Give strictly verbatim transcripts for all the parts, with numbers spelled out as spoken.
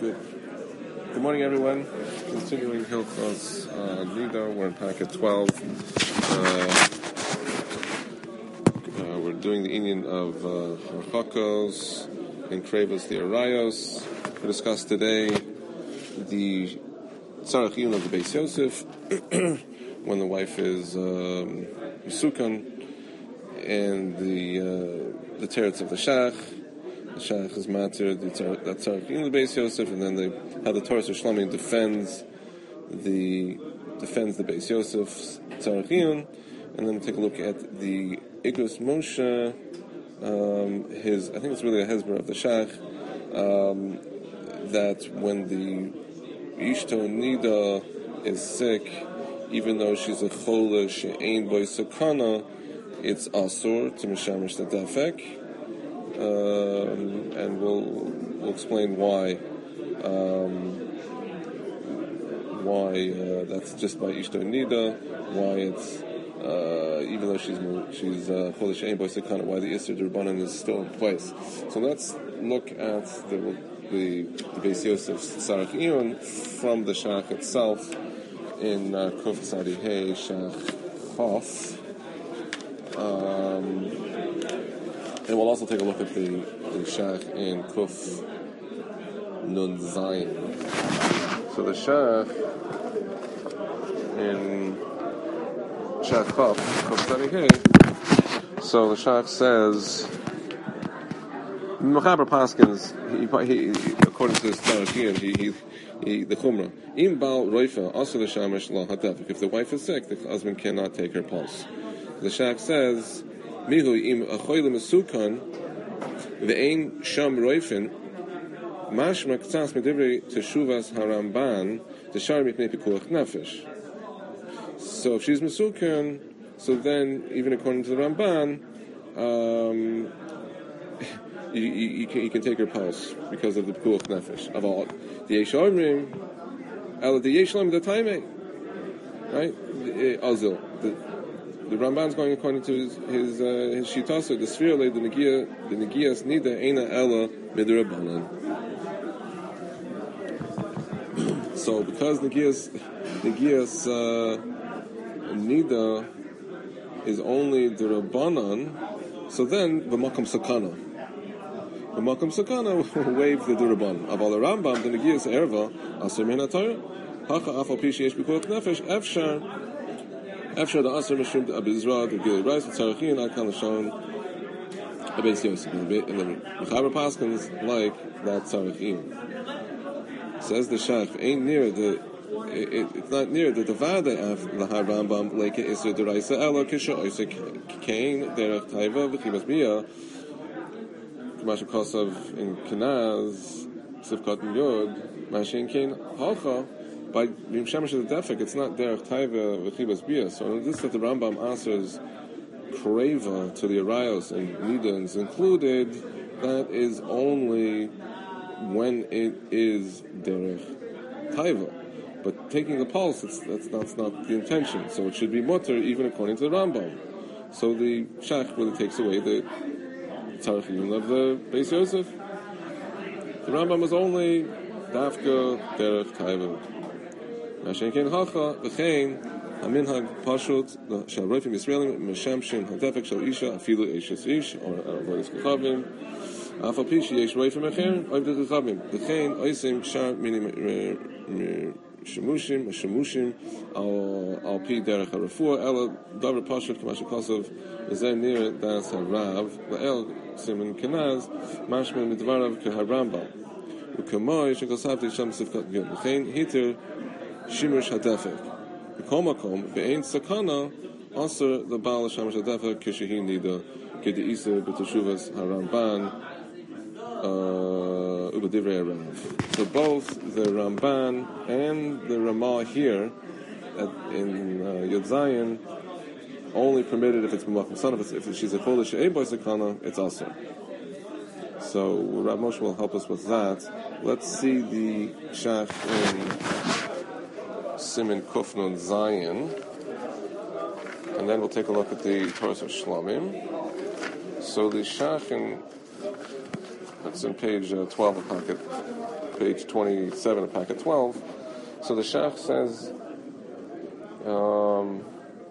Good. Good morning, everyone. Continuing Hilchos uh, Nida, we're in packet twelve. Uh, uh, we're doing the Indian of Chakos uh, and Kravos the Arayos. We discussed today the Tzarech Iyun of the Beis Yosef when the wife is um, Sukan, and the uh, the teretz of the Shach. The Shach is matter, that Tzarech Iyun of the Beis Yosef, and then they, how the Torah Shlamim defends the defends the Beis Yosef's Tzarech Iyun, and then we take a look at the Igros Moshe. Um, his I think it's really a hezber of the Shach, um, that when the Ishto Nida is sick, even though she's a chole she'ein boy sakana, it's asur to mishamish the defek. Um, and we'll we'll explain why um, why uh, that's just by Ishto Nida, why it's uh, even though she's she's Chodesh Ein Bo Sekana, why the Isser D'Rabbanan is still in place. So let's look at the the, the Beis Yosef's Tzarech Iyun from the Shach itself in uh, Kuf Tzadi Hey Shach Chof. Um, And we'll also take a look at the, the Shach in Kuf Nun Zayin. So the Shach in Shach Kuf, Kuf Tzadikei. So the Shach says, Mechaber Paskins, he, he, according to this Tzarech he, he, he, the Chumrah, Im Baal Roifa, also the Shamash La Hatefik. If the wife is sick, the husband cannot take her pulse. The Shach says, Mihu im achoyle mesukan ve'ein sham roifen mashma k'tzas medivri teshuvas haramban teshar mipnei pikuach nefesh. So if she's mesukan, so then even according to the Ramban, um, you, you, you, can, you can take her pulse because of the pikuach nefesh. Of all the yeshamrim, el the yeshamrim the time, right? Azil the. The Ramban's going according to his his, uh, his shitasa, the sphere, the negia, the negias nida eina ella midrabanan. So because negias negias uh, nida is only the rabbanan, so then the makam sakana, the makam sakana will waive the duraban. Of all the Rambam, the negias erva aser min haTorah hacha afal pi sheyesh bikuach nefesh efshar. After the Asr Mishum Abizra, the Gilei Rice, the Tzarech Iyun, I can shown a Beis Yosef. And the Mechaber Paskins like that Tzarech Iyun. Says the Shach, ain't near the, it, it, it's not near the Devada of the Har Rambam, like it is the Deraisa Ella, Kisha, Oisek, Kain, Derech Taiva, V'chibas Bia, Kamash Kosov in Kenaz, Sivkot and Yod, Mashin Kain, Halcha. By Yim Shemesh the Defek, it's not Derech Taiva V'chibas Bia. So this that the Rambam answers Kreva to the Arayos and Nidans included, that is only when it is Derech Taiva. But taking the pulse, it's, that's, that's not the intention. So it should be mutter even according to the Rambam. So the Shach really takes away the Tzarech Iyun of the Beis Yosef. The Rambam is only Dafka Derech Taiva. Mashenkein Hacha, V'chein, Haminhag Pashut, Shalroifim Yisraelim, Meshamshin Hadefek Shal Isha, Afilu Eishes Ish, or Avodas Kechavim, Afal Pishi Yesh Roifim Acher, Oiv De Kechavim, V'chein Oisim Shar Minim Shemushim, Shemushim, Al Pi Derech HaRafua, Ela Davar Pashut, Kamash Kosov, V'zeh Nir Das HaRav, V'el Simen Kenaz, Mashmin Midvarav KeHaRambam, V'kamoy Shekosavti Sham Sivkat Gil, V'chein Hiter Shimish Hadefek. B'komakom be'ein sakana also the Baal Shamish Hadefek kishehi nida kedi isa b'teshuvas haramban uba divrei Rav. So both the Ramban and the Ramah here at, in uh, Yod Zayin only permitted if it's b'makom son. If, if she's a chodesh she'ein bo sakana, it's also. So Rav Moshe will help us with that. Let's see the Shach in Simin Kuf Nun Zayin, and then we'll take a look at the Torah of Shlamim. So the Shach in, that's in page uh, twelve of pocket page twenty-seven of packet twelve. So the Shach says, um,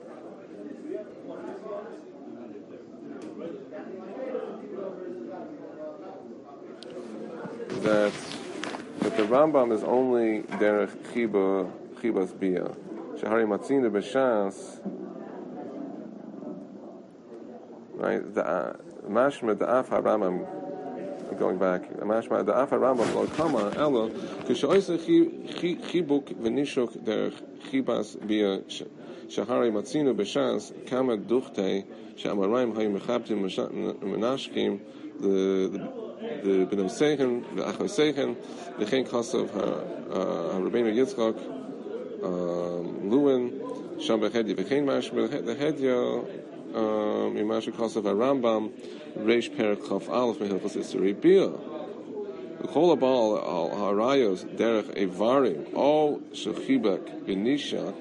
that that the Rambam is only derech chiba chibas bia. Shehari matzina b'shas. Right, the mashma the af haRambam. Going back, mashma the af haRambam lo kama elo kishoyse chibuk v'nishuk derech chibas bia shehari matzina b'shas kama duchte she'amarayim hayu mechabtim menashkim the the B'nai Seichen, the Achai Seichen, the Chen Chassav, Rabbeinu Yitzchak, Lewin, Sham Bechedya, the Chen Mash, the Hedya, Mimash Chassav, Rambam, Reish Perek Chaf Aleph, Mehilchos Isserei Bia. The Chol Abal Al Harayos, Derech Evarim, All Shechibek, Benishak,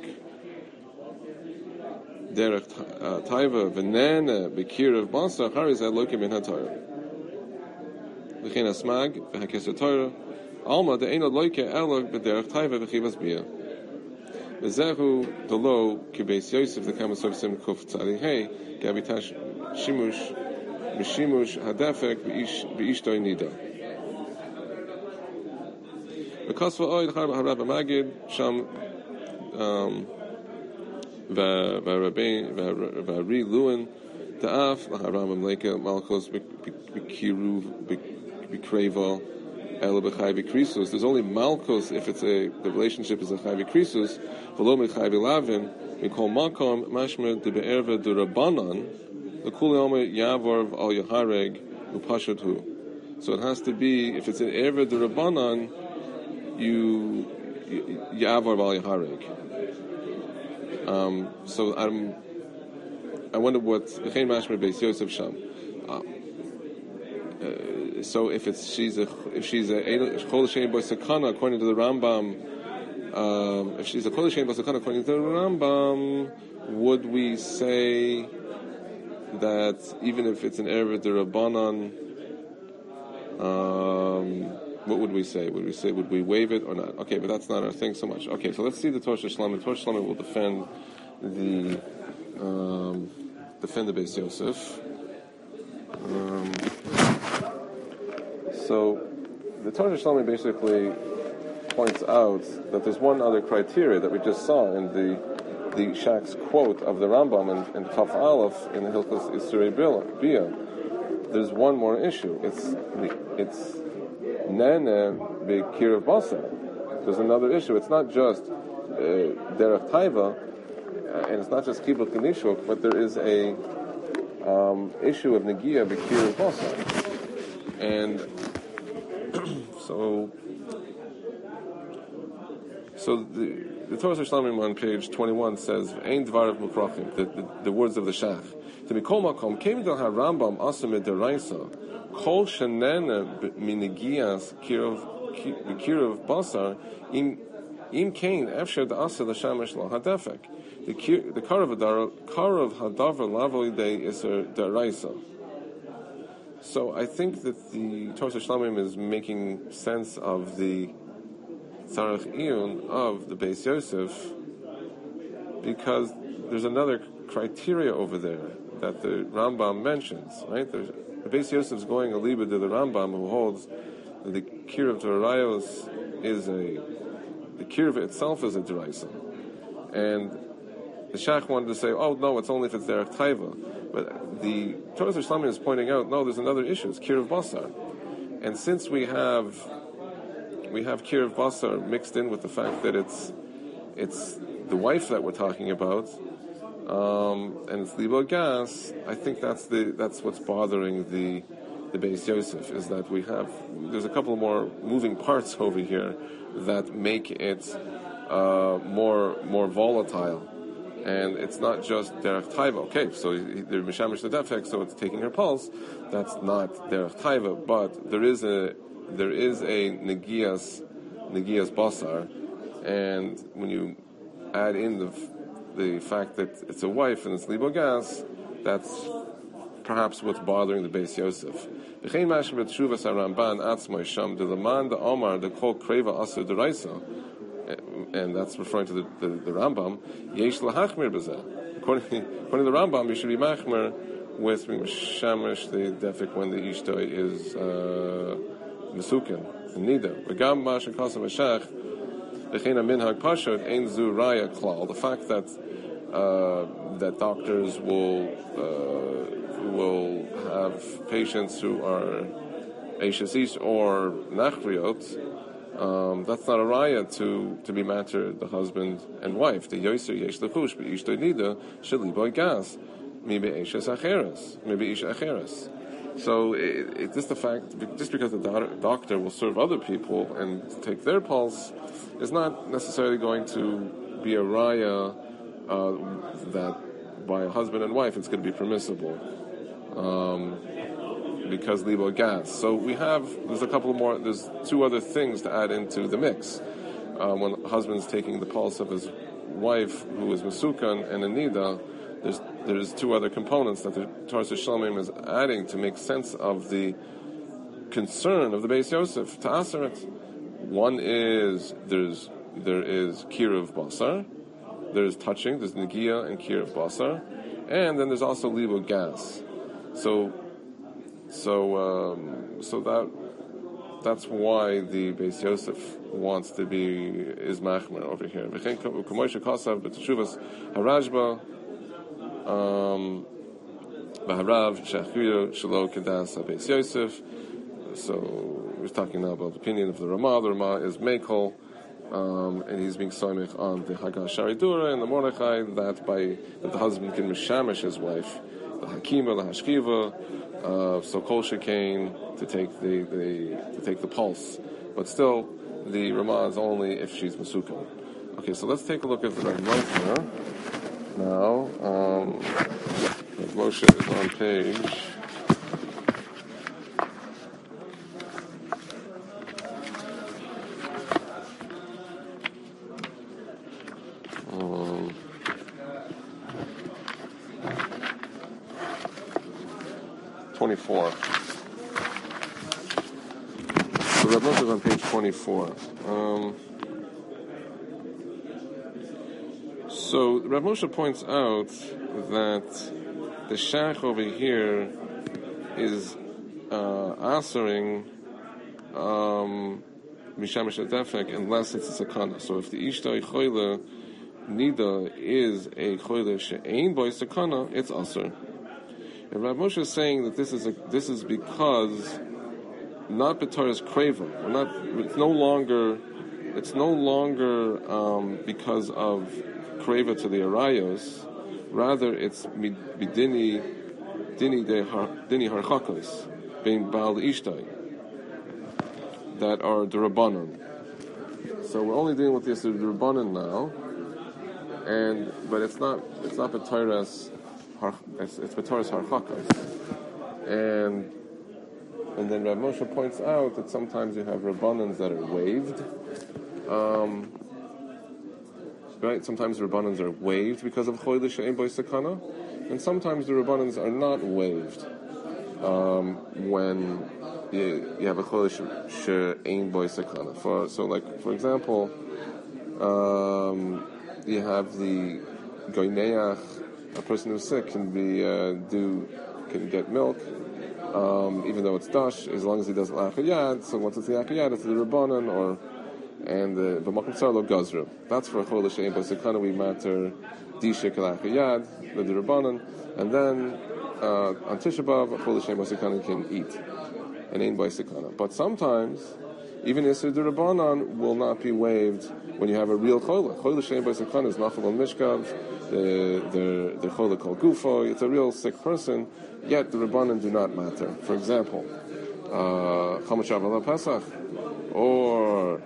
Derech Taiva, Venene, Bekir of Basar, Harizah, Lokim in HaTorah. V'chein asmag v'hakeser Torah alma de'eino loike elo b'derech taiva v'chivas bia v'zehu delo kibeis Yosef the kamasov sim kuf tzadi hey gabitash shimush mishimush hadefek v'ishtoi nida v'kasva oid harab magid sham v'ari luin ta'af l'harabam leike malchos b'kiruv b'kreva ela b'chai b'krisus. There's only malchus if it's a the relationship is a chai b'krisus. V'lo b'chai b'lavin mikol makom mashmer de be'erva de rabbanan l'kuli omer yavorv al yahareg upashut hu. So it has to be if it's an erva de rabbanan you yavorv al yahareg. Um, so I'm. I wonder what V'chein mashmer beis Yosef sham. Uh, Uh, so if it's she's a if she's a chol shein bo sakana according to the Rambam, um, if she's a chol shein bo sakana according to the Rambam, would we say that even if it's an erva de rabbanan, um, what would we say? Would we say would we waive it or not? Okay, but that's not our thing so much. Okay, so let's see the Torah Shlomo. The Torah Shlomo will defend the um, defend the Beis Yosef. Um, So, the Torah Shlomo basically points out that there's one other criteria that we just saw in the the Shach's quote of the Rambam and, and Chaf Aleph in the Hilchos Isserei Bia. There's one more issue. It's it's Nene B'Kirav Basar. There's another issue. It's not just uh, Derech Taiva, uh, and it's not just Kibul Kanishuk, but there is a um, issue of Negia B'Kirav Basar. And so, so the, the Torah Shlamim on page twenty-one says, "Ein dvarav mukrachim," the, the, the words of the Shach. To be kol makom came to have Rambam asamid deraisa kol shenena minigias kirov kirov basar im im kain efsher the asa l'shamish lo hadefek the the karav karav hadavar lavoi de iser deraisa. So I think that the Torah Shlamim is making sense of the Tzarech Iyun of the Beis Yosef because there's another criteria over there that the Rambam mentions, right? There's, the Beis Yosef is going a liba to the Rambam who holds that the Kiruv Torayos is a the Kiruv itself is a Deraisa, and the Shach wanted to say, oh no, it's only if it's Derech Taiva. But the Torah Shlamim is pointing out, no, there's another issue. It's Kiruv Basar, and since we have we have Kiruv Basar mixed in with the fact that it's it's the wife that we're talking about, um, and it's Libo Gas, I think that's the that's what's bothering the the Beis Yosef is that we have there's a couple more moving parts over here that make it uh, more more volatile. And it's not just Derech Taiva. Okay, so they're Mishamish the Defek, so it's taking her pulse. That's not Derech Taiva, but there is a there is a Negias Negias Basar, and when you add in the the fact that it's a wife and it's Libo Gas, that's perhaps what's bothering the Beis Yosef. V'chein mashma b'teshuvas haRamban atzmai sham delaman the Omar the kol kreva aser deraisa, and that's referring to the, the, the Rambam. Yesh lahachmir b'zeh. According, according to the Rambam, you should be machmer with shamish the defik when the ishtoi is uh, mesukin and nida. V'gam masha kasam v'shach v'chein minhag pashut ein zu raya klal. The fact that uh, that doctors will uh, will have patients who are eishes or nachriot. Um, that's not a raya to, to be matter the husband and wife. The yoser yesh lechush be'ishtoi nida sheliboy gas maybe eishes acheres maybe ish acheres. So it, it, just the fact, just because the do- doctor will serve other people and take their pulse, is not necessarily going to be a raya uh, that by a husband and wife it's going to be permissible. Um, because libo gas. So we have, there's a couple more, there's two other things to add into the mix. Um, when husband's taking the pulse of his wife, who is Mesukan and Anida, there's there's two other components that the Tarsa Shalomim is adding to make sense of the concern of the Beis Yosef to answer it. One is, there's there is Kiruv Basar, there's touching, there's Negia and Kiruv Basar, and then there's also libo gas. So So, um, so that that's why the Beis Yosef wants to be is machmer over here. V'chein k'moishe kasav b'teshuvas harajba um, v'harav she'achriyo shelo kedas Beis Yosef. So we're talking now about the opinion of the Ramah. The Ramah is Mekel, um, and he's being soimich on the Haggah Sharidura and the Mordechai that by that the husband can mishamish his wife, the Hakima, the Hashkiva. Uh, so kol shekain to take the, the to take the pulse, but still the Ramah is only if she's Mesuka. Okay, so let's take a look at the Rav Moshe now. Um, Rav Moshe is on page um, twenty-four. So Rav Moshe is on page twenty-four. Um, so Rav Moshe points out that the shach over here is uh, answering um, mishamish adefek unless it's a sakana. So if the ishtai choyle nida is a choyle she'ein boy sakana, it's aser. And Rav Moshe is saying that this is a, this is because not b'taras kreva. We're not. It's no longer. It's no longer um, because of kreva to the arayos. Rather, it's bidini dini de har, dini harchakos being baal ishtai that are derabanan. So we're only dealing with this derabanan now, and but it's not. It's not b'taras. It's, it's b'taras harchakos, and and then Rav Moshe points out that sometimes you have rabbanans that are waived, um, right? Sometimes the rabbanans are waived because of choyle she'ein bo sakana, and sometimes the rabbanans are not waived um, when you, you have a choyle she'ein bo sakana. For so, like for example, um, you have the goineach. A person who's sick can be uh, do can get milk, um, even though it's dash, as long as he does l'achayad. So once it's the achayad, it's the rabbanan or and the b'makom tzarlo gazru. That's for chol l'shein b'sekana we matter dishik l'achayad the rabbanan, and then uh, on Tisha B'av chol l'shein b'sekana can eat and ain't b'sekana. But sometimes even Yisur the rabbanan will not be waived when you have a real chol. Chol l'shein b'sekana is nafal on mishkav. The the the chola called gufo, it's a real sick person, yet the rabbanan do not matter. For example, chamashav ala Pesach, or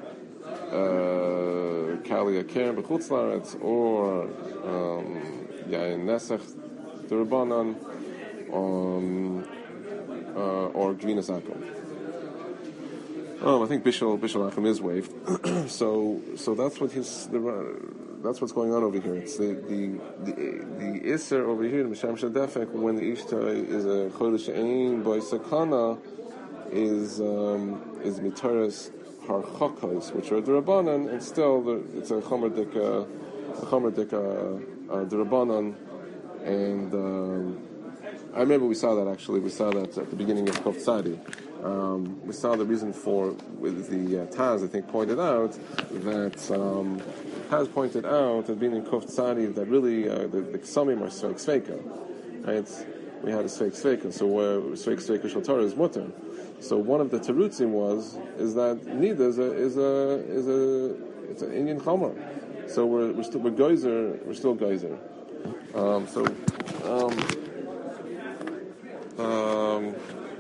kali aker b'chutz laaretz, or yain nesach the rabbanan, um, uh, or gvinas akum. Oh, I think Bishul Bishul Achim is waived. so so that's what his the, that's what's going on over here. It's the the the, the Isser over here, the Misham Shadefek, when the Ishtai is a Chodesh Ein by Sakana, is um, is Mitaras Harchakos, which are the Rabbanan, and still the, it's a Chomerdik a Chomerdik uh, the Rabbanan, and um, I remember we saw that actually. We saw that at the beginning of Kov Tzadi. Um, we saw the reason for, with the uh, Taz, I think, pointed out that um, Taz pointed out that being in Kov Tzadi that really uh, the, the Ksamim are Sveik Sveika. Right? We had a Sveik Sveika, so where Sveik Sveika Shal Torah is Mutter. So one of the terutzim was is that Nida is a is a is a it's an Indian Chomer. So we're we're still we're geyser we're still geyser. Um, so. Um, um,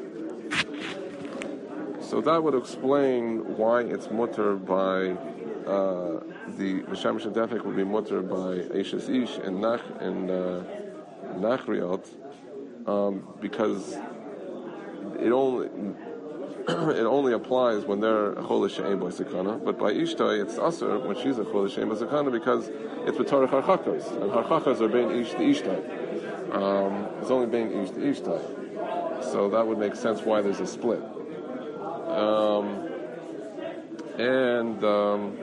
So that would explain why it's mutter by uh, the Mishamish Defek would be mutter by Eishes Ish and Nach and uh, Nachriot, um, because it only it only applies when they're a Chodesh She'en by Sakana, but by Ishtai it's Aser when she's a Chodesh She'en by Sakana because it's B'tarech Harchakos, and Harchakos are being Ish to Ishtai. Um, it's only being Ish to Ishtai. So that would make sense why there's a split. Um, and um,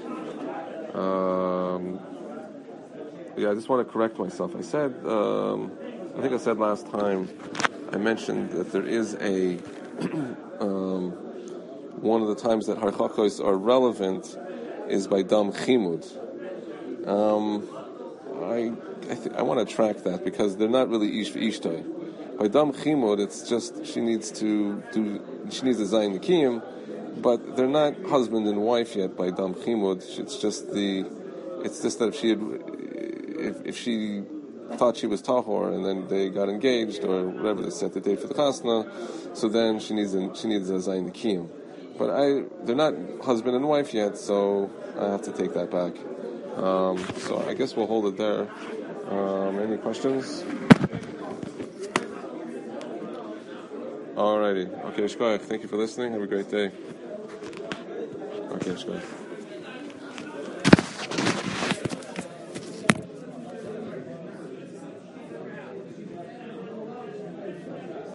um, yeah, I just want to correct myself. I said, um, I think I said last time, I mentioned that there is a um, one of the times that harchakos are relevant is by dam chimud. Um, I I, th- I want to track that because they're not really ish v'ishtay. By dam chimud, it's just she needs to do. She needs to zayin nikiyim, but they're not husband and wife yet by dam chimud. It's just the, it's just that if she had, if if she thought she was tahor and then they got engaged or whatever, they set the date for the chasna, so then she needs a, she needs a zayin nikiyim. But I, they're not husband and wife yet, so I have to take that back. Um, so I guess we'll hold it there. Um, any questions? Alrighty. Okay, Shkoyach, thank you for listening. Have a great day. Okay, Shkoyach.